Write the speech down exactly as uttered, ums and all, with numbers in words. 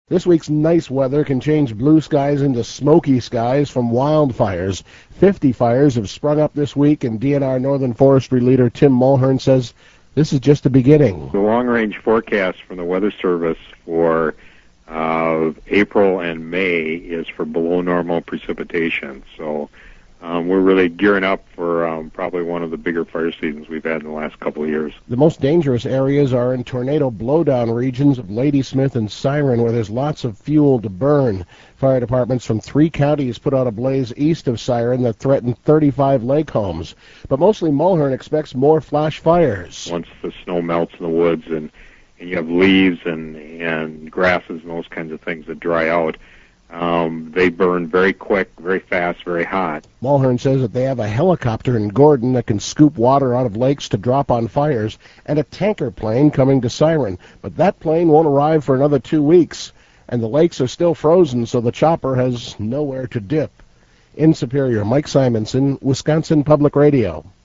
This week's nice weather can change blue skies into smoky skies from wildfires. fifty fires have sprung up this week, and D N R Northern Forestry leader Tim Mulhern says this is just the beginning. The long-range forecast from the Weather Service for uh, April and May is for below normal precipitation. So um, we're really gearing up for um, probably one of the bigger fire seasons we've had in the last couple of years. The most dangerous areas are in tornado blowdown regions of Ladysmith and Siren, where there's lots of fuel to burn. Fire departments from three counties put out a blaze east of Siren that threatened thirty-five lake homes. But mostly Mulhern expects more flash fires. Once the snow melts in the woods and, and you have leaves and, and grasses and those kinds of things that dry out, Um, they burn very quick, very fast, very hot. Mulhern says that they have a helicopter in Gordon that can scoop water out of lakes to drop on fires, and a tanker plane coming to Siren. But that plane won't arrive for another two weeks, and the lakes are still frozen, so the chopper has nowhere to dip. In Superior, Mike Simonson, Wisconsin Public Radio.